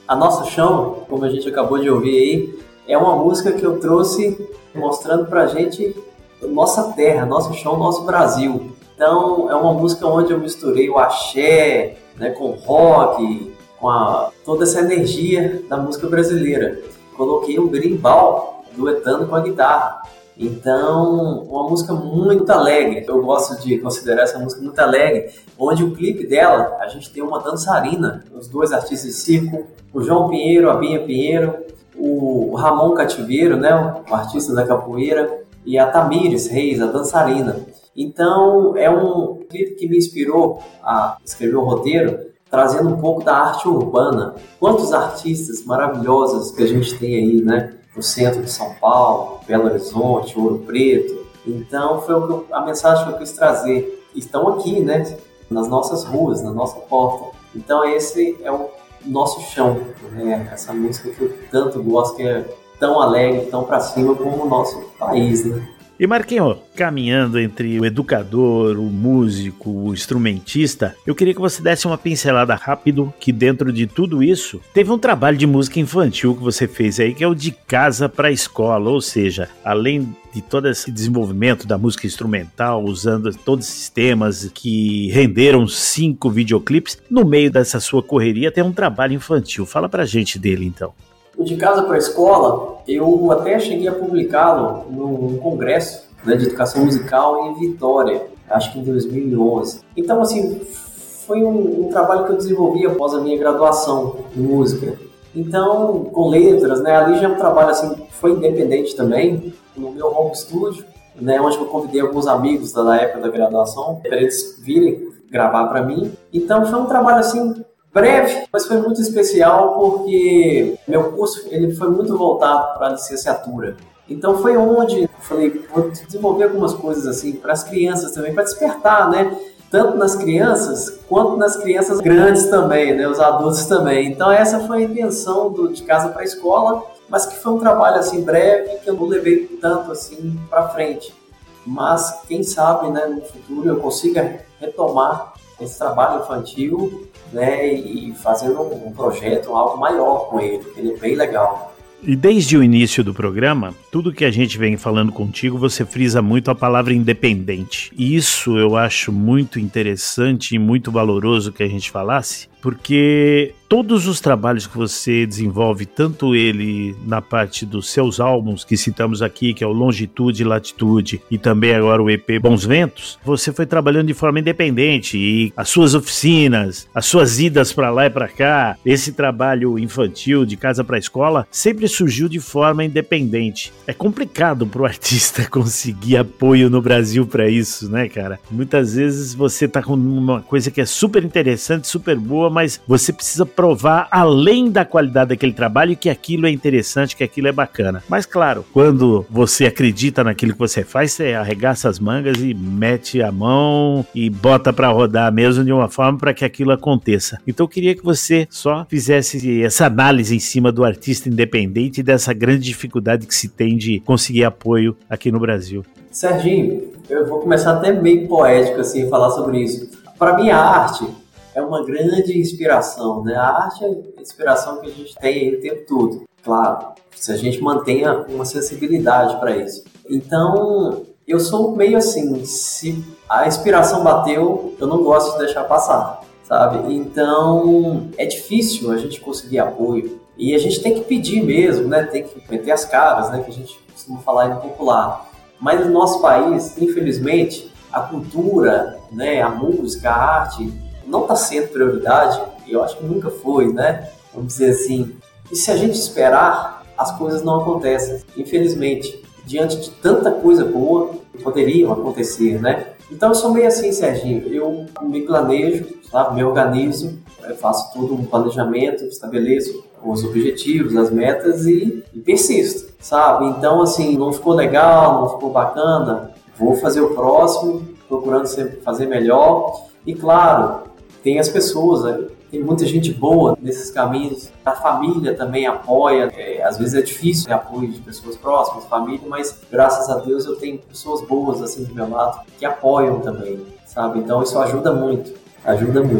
A Nosso Chão, como a gente acabou de ouvir aí, é uma música que eu trouxe mostrando pra gente nossa terra, nosso chão, nosso Brasil. Então, é uma música onde eu misturei o axé, né, com rock, com toda essa energia da música brasileira. Coloquei um berimbau duetando com a guitarra. Então, uma música muito alegre. Eu gosto de considerar essa música muito alegre, onde o clipe dela, a gente tem uma dançarina, os dois artistas de circo, o João Pinheiro, a Binha Pinheiro, o Ramon Cativeiro, né, o artista da capoeira, e a Tamires Reis, a dançarina. Então, é um clipe que me inspirou a escrever o roteiro, trazendo um pouco da arte urbana. Quantos artistas maravilhosos que a gente tem aí, né? No centro de São Paulo, Belo Horizonte, Ouro Preto. Então, foi a mensagem que eu quis trazer. Estão aqui, né? Nas nossas ruas, na nossa porta. Então, esse é o nosso chão, né? Essa música que eu tanto gosto, que é tão alegre, tão pra cima como o nosso país, né? E Marquinhos, caminhando entre o educador, o músico, o instrumentista, eu queria que você desse uma pincelada rápido que dentro de tudo isso teve um trabalho de música infantil que você fez aí, que é o De Casa para Escola, ou seja, além de todo esse desenvolvimento da música instrumental, usando todos esses temas que renderam 5 videoclipes, no meio dessa sua correria tem um trabalho infantil. Fala pra gente dele então. O De Casa para a Escola, eu até cheguei a publicá-lo num congresso, né, de educação musical em Vitória, acho que em 2011. Então, assim, foi um trabalho que eu desenvolvi após a minha graduação em música. Então, com letras, né, ali já é um trabalho, assim, foi independente também, no meu home studio, né, onde eu convidei alguns amigos da época da graduação para eles virem gravar para mim. Então, foi um trabalho, assim, breve, mas foi muito especial porque meu curso ele foi muito voltado para a licenciatura. Então foi onde eu falei, vou desenvolver algumas coisas assim para as crianças também, para despertar, né? Tanto nas crianças quanto nas crianças grandes também, né? Os adultos também. Então essa foi a intenção do De Casa para a Escola, mas que foi um trabalho assim breve que eu não levei tanto assim para frente. Mas quem sabe, né, no futuro eu consiga retomar esse trabalho infantil, né, e fazendo um projeto, algo maior com ele, ele é bem legal. E desde o início do programa, tudo que a gente vem falando contigo, você frisa muito a palavra independente. E isso eu acho muito interessante e muito valoroso que a gente falasse, porque todos os trabalhos que você desenvolve, tanto ele na parte dos seus álbuns que citamos aqui, que é o Longitude e Latitude, e também agora o EP Bons Ventos, você foi trabalhando de forma independente, e as suas oficinas, as suas idas para lá e para cá, esse trabalho infantil de casa para escola, sempre surgiu de forma independente. É complicado para o artista conseguir apoio no Brasil para isso, né, cara? Muitas vezes você tá com uma coisa que é super interessante, super boa, mas você precisa provar além da qualidade daquele trabalho que aquilo é interessante, que aquilo é bacana. Mas claro, quando você acredita naquilo que você faz, você arregaça as mangas e mete a mão e bota pra rodar mesmo de uma forma para que aquilo aconteça. Então eu queria que você só fizesse essa análise em cima do artista independente e dessa grande dificuldade que se tem de conseguir apoio aqui no Brasil. Serginho, eu vou começar até meio poético assim, falar sobre isso. Para mim a arte é uma grande inspiração, né? A arte é a inspiração que a gente tem aí o tempo todo. Claro, se a gente mantenha uma sensibilidade para isso. Então, eu sou meio assim, se a inspiração bateu, eu não gosto de deixar passar, sabe? Então, é difícil a gente conseguir apoio. E a gente tem que pedir mesmo, né? Tem que meter as caras, né? Que a gente costuma falar aí no popular. Mas no nosso país, infelizmente, a cultura, né? A música, a arte não está sendo prioridade, e eu acho que nunca foi, né? Vamos dizer assim. E se a gente esperar, as coisas não acontecem, infelizmente. Diante de tanta coisa boa que poderiam acontecer, né? Então eu sou meio assim, Serginho, eu me planejo, sabe? Me organizo, eu faço todo um planejamento, estabeleço os objetivos, as metas e persisto, sabe? Então assim, não ficou legal, não ficou bacana, vou fazer o próximo, procurando sempre fazer melhor. E claro, tem as pessoas, né? Tem muita gente boa nesses caminhos, a família também apoia, às vezes é difícil ter apoio de pessoas próximas, família, mas graças a Deus eu tenho pessoas boas assim do meu lado que apoiam também, sabe? Então isso ajuda muito, ajuda muito.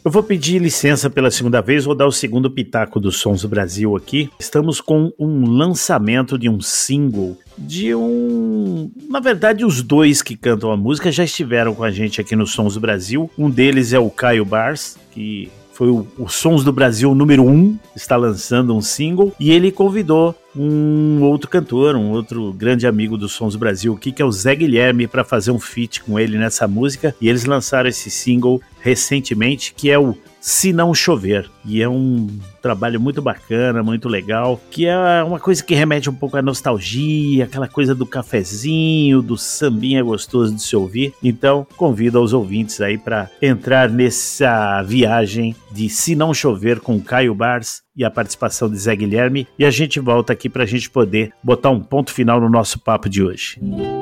Eu vou pedir licença pela segunda vez, vou dar o segundo pitaco dos Sons do Brasil aqui. Estamos com um lançamento de um single na verdade, os dois que cantam a música já estiveram com a gente aqui no Sons do Brasil. Um deles é o Caio Bars, que foi o Sons do Brasil número 1, está lançando um single, e ele convidou um outro cantor, um outro grande amigo dos Sons do Brasil aqui, que é o Zé Guilherme, para fazer um feat com ele nessa música, e eles lançaram esse single recentemente, que é o Se Não Chover, e é um trabalho muito bacana, muito legal, que é uma coisa que remete um pouco à nostalgia, aquela coisa do cafezinho, do sambinha gostoso de se ouvir. Então, convido aos ouvintes aí para entrar nessa viagem de Se Não Chover com Caio Bars e a participação de Zé Guilherme, e a gente volta aqui para a gente poder botar um ponto final no nosso papo de hoje.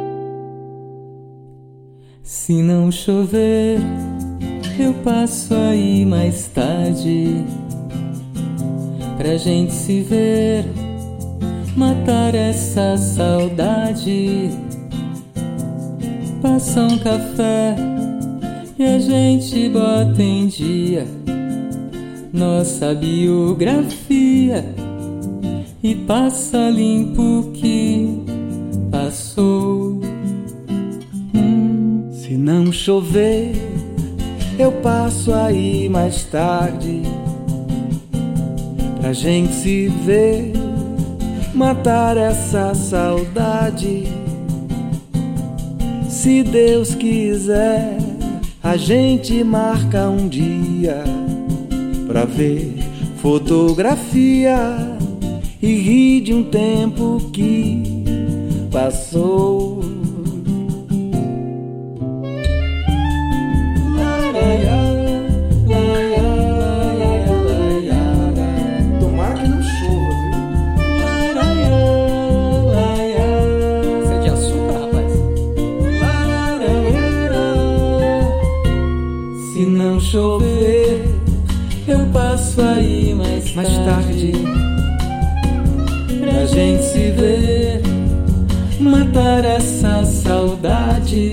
Se não chover, eu passo aí mais tarde pra gente se ver, matar essa saudade. Passa um café e a gente bota em dia nossa biografia e passa limpo o que passou. Se não chover, eu passo aí mais tarde pra gente se ver, matar essa saudade. Se Deus quiser, a gente marca um dia pra ver fotografia e rir de um tempo que passou. Tomara que não chova, viu? Isso é de açúcar, rapaz. Se não chover, eu passo aí mais tarde pra gente se ver, matar essa saudade.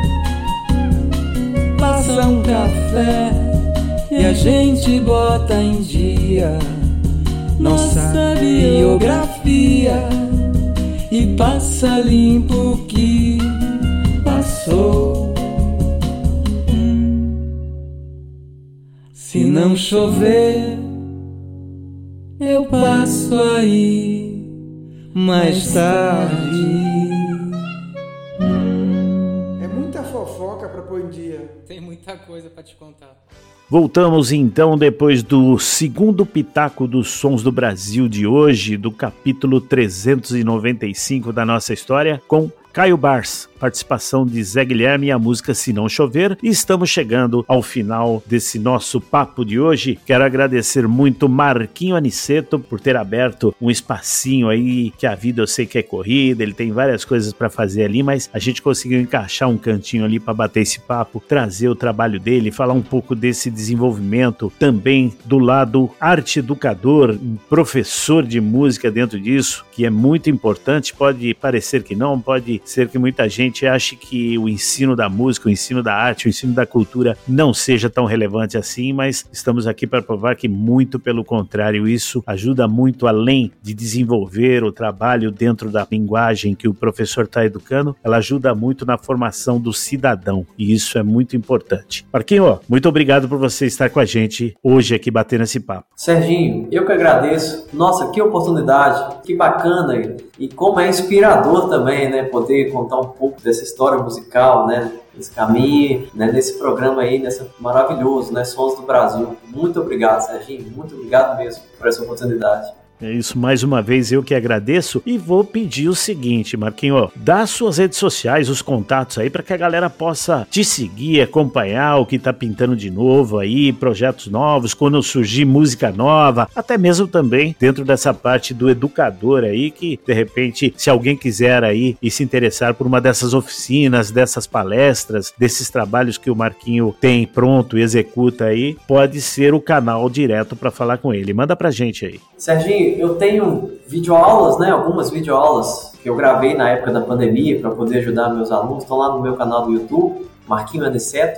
Passa um café e a gente bota em dia nossa biografia e passa limpo o que passou. Se não chover, eu passo aí mais tarde. É muita fofoca pra pôr em dia. Tem muita coisa pra te contar. Voltamos então depois do segundo pitaco dos Sons do Brasil de hoje, do capítulo 395 da nossa história, com Caio Bars, participação de Zé Guilherme e a música Se Não Chover. E estamos chegando ao final desse nosso papo de hoje. Quero agradecer muito Marquinho Aniceto por ter aberto um espacinho aí, que a vida eu sei que é corrida, ele tem várias coisas para fazer ali, mas a gente conseguiu encaixar um cantinho ali para bater esse papo, trazer o trabalho dele, falar um pouco desse desenvolvimento também do lado arte educador, um professor de música dentro disso, que é muito importante. Pode parecer que não, pode ser que muita gente ache que o ensino da música, o ensino da arte, o ensino da cultura não seja tão relevante assim, mas estamos aqui para provar que muito pelo contrário, isso ajuda muito, além de desenvolver o trabalho dentro da linguagem que o professor está educando, ela ajuda muito na formação do cidadão, e isso é muito importante. Marquinho, muito obrigado por você estar com a gente hoje aqui batendo esse papo. Serginho, eu que agradeço. Nossa, que oportunidade, que bacana, e como é inspirador também, né, poder contar um pouco dessa história musical, né, nesse caminho, né, nesse programa aí, maravilhoso, né, Sons do Brasil. Muito obrigado, Serginho, muito obrigado mesmo por essa oportunidade. É isso, mais uma vez eu que agradeço, e vou pedir o seguinte, Marquinho, dá suas redes sociais, os contatos aí, para que a galera possa te seguir, acompanhar o que tá pintando de novo aí, projetos novos, quando surgir música nova, até mesmo também dentro dessa parte do educador aí, que de repente, se alguém quiser aí e se interessar por uma dessas oficinas, dessas palestras, desses trabalhos que o Marquinho tem pronto e executa aí, pode ser o canal direto para falar com ele. Manda pra gente aí. Serginho, eu tenho videoaulas, né? Algumas videoaulas que eu gravei na época da pandemia para poder ajudar meus alunos. Estão lá no meu canal do YouTube, Marquinho Aniceto.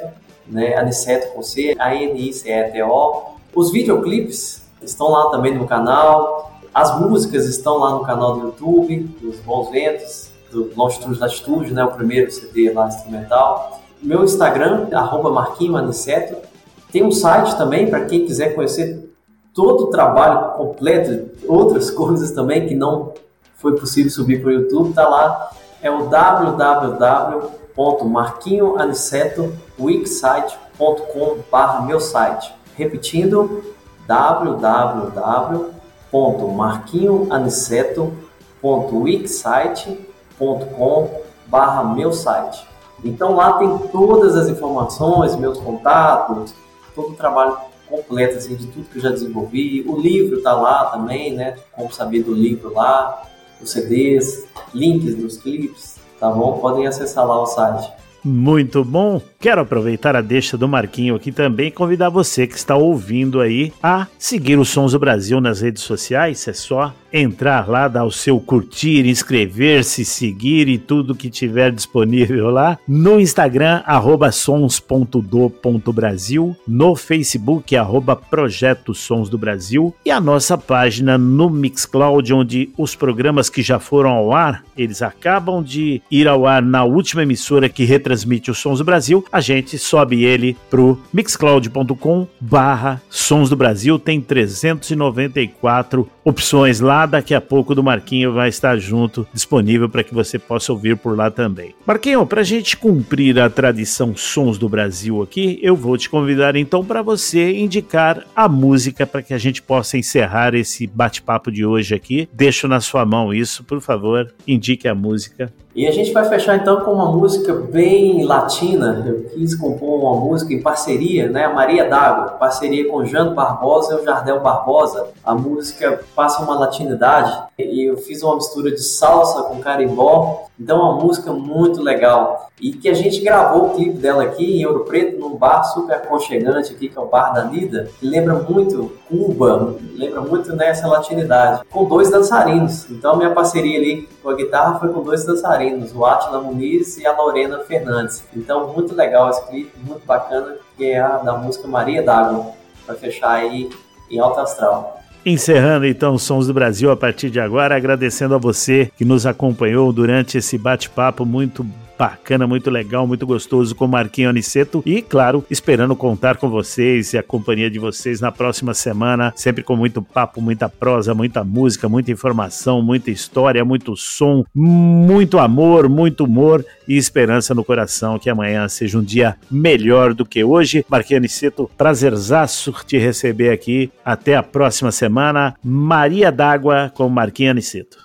né? Aniceto com C, ANICETO. Os videoclipes estão lá também no canal. As músicas estão lá no canal do YouTube, dos Bons Ventos, do Longitude Latitude, né? O primeiro CD lá instrumental. Meu Instagram, @marquinhoaniceto. Tem um site também para quem quiser conhecer todo o trabalho completo, outras coisas também que não foi possível subir para o YouTube, tá lá. É o www.marquinhoaniceto.wixsite.com/meu site. Repetindo, www.marquinhoaniceto.wixsite.com/meu site. Então lá tem todas as informações, meus contatos, todo o trabalho completo assim, de tudo que eu já desenvolvi. O livro tá lá também, né? Como saber do livro lá, os CDs, links dos clipes, tá bom? Podem acessar lá o site. Muito bom. Quero aproveitar a deixa do Marquinho aqui também e convidar você que está ouvindo aí a seguir os Sons do Brasil nas redes sociais. É só entrar lá, dar o seu curtir, inscrever-se, seguir e tudo que tiver disponível lá. No Instagram, @sons.do.brasil, no Facebook, @Projeto Sons do Brasil, e a nossa página no Mixcloud, onde os programas que já foram ao ar, eles acabam de ir ao ar na última emissora que retransmite os Sons do Brasil. A gente sobe ele pro mixcloud.com/Sons do Brasil. Tem 394 opções lá. Daqui a pouco do Marquinho vai estar junto, disponível para que você possa ouvir por lá também. Marquinho, para a gente cumprir a tradição Sons do Brasil aqui, eu vou te convidar então para você indicar a música para que a gente possa encerrar esse bate-papo de hoje aqui. Deixo na sua mão isso, por favor, indique a música. E a gente vai fechar então com uma música bem latina. Eu quis compor uma música em parceria, né? A Maria d'Água, parceria com Jano Barbosa e o Jardel Barbosa. A música passa uma latinidade e eu fiz uma mistura de salsa com carimbó. Então é uma música muito legal. E que a gente gravou o clipe dela aqui em Ouro Preto, num bar super aconchegante aqui, que é o Bar da Nida. Que lembra muito Cuba, lembra muito nessa latinidade. Com 2 dançarinos. Então a minha parceria ali com a guitarra foi com 2 dançarinos, o Átila Muniz e a Lorena Fernandes. Então muito legal esse clipe, muito bacana, que é a da música Maria d'Água, para fechar aí em alto astral. Encerrando então os Sons do Brasil a partir de agora, agradecendo a você que nos acompanhou durante esse bate-papo muito bacana, muito legal, muito gostoso com Marquinho Aniceto e, claro, esperando contar com vocês e a companhia de vocês na próxima semana, sempre com muito papo, muita prosa, muita música, muita informação, muita história, muito som, muito amor, muito humor e esperança no coração que amanhã seja um dia melhor do que hoje. Marquinho Aniceto, prazerzaço te receber aqui. Até a próxima semana. Maria d'Água com Marquinho Aniceto.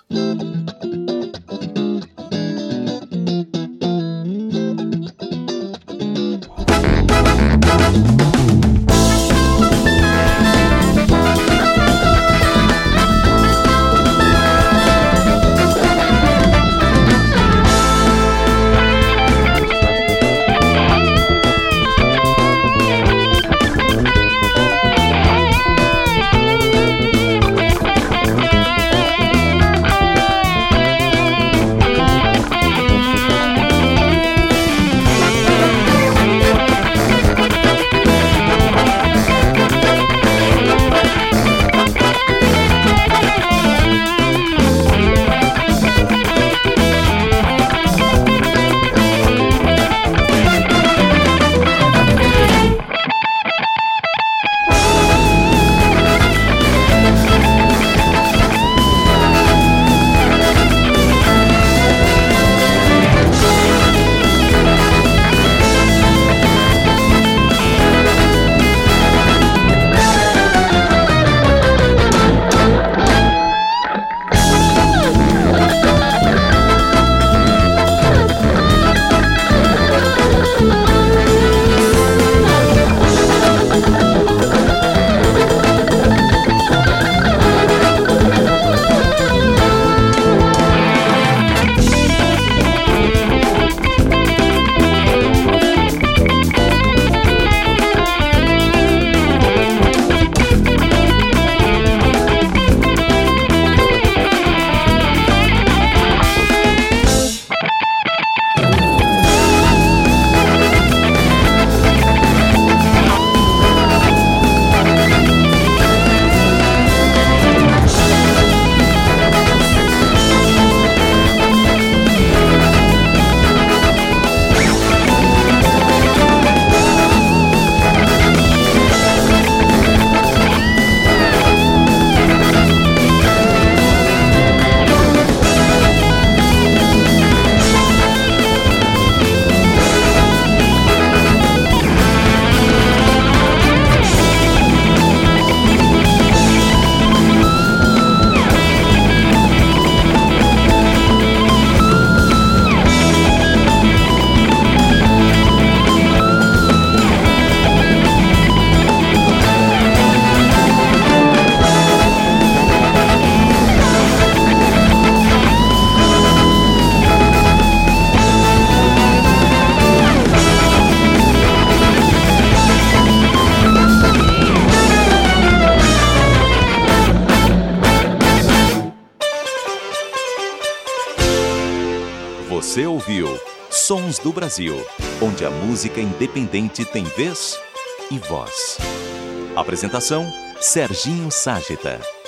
ouviu Sons do Brasil, onde a música independente tem vez e voz. Apresentação: Serginho Ságita.